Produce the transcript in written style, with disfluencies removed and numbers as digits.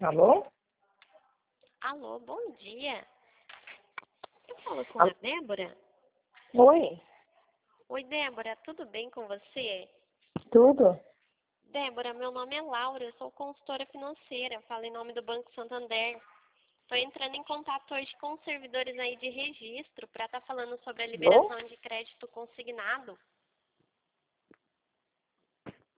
Alô? Alô, bom dia. Eu falo com Alô? a Débora? Oi, Oi, Débora, tudo bem com você? tudo? Débora, meu nome é Laura, eu sou consultora financeira, falo em nome do Banco Santander. Estou entrando em contato hoje com os servidores aí de registro para estar falando sobre a Alô? liberação de crédito consignado.